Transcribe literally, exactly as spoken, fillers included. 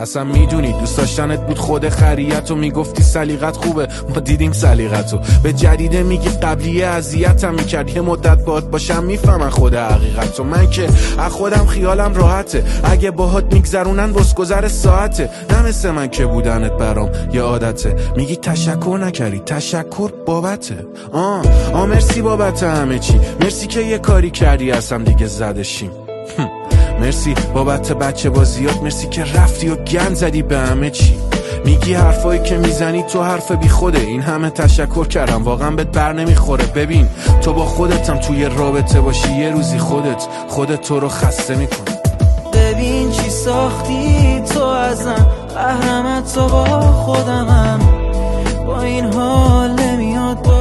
اصلا میدونی دوست داشتنت بود خود خریت و میگفتی سلیقت خوبه، ما دیدیم سلیقتو. به جدیده میگی قبلیه اذیتم میکرد، یه مدت باهات باشم میفهمن خود حقیقتو. من که از خودم خیالم راحته، اگه باهات میگذرونن بسگذر ساعته. نه مثل من که بودنت برام یه عادته، میگی تشکر نکردی، تشکر بابته. آه آه مرسی بابت همه چی، مرسی که یه کاری کردی اصلا دیگه زدشیم. مرسی بابت بچه بازیات، مرسی که رفتی و گند زدی به همه چی. میگی حرفایی که میزنی تو حرف بی خوده، این همه تشکر کردم واقعا بهت بر نمیخوره. ببین تو با خودتم توی رابطه باشی، یه روزی خودت خودت تو رو خسته میکنی. ببین چی ساختی تو ازم، قهرمت تو با خودمم، با این حال نمیاد با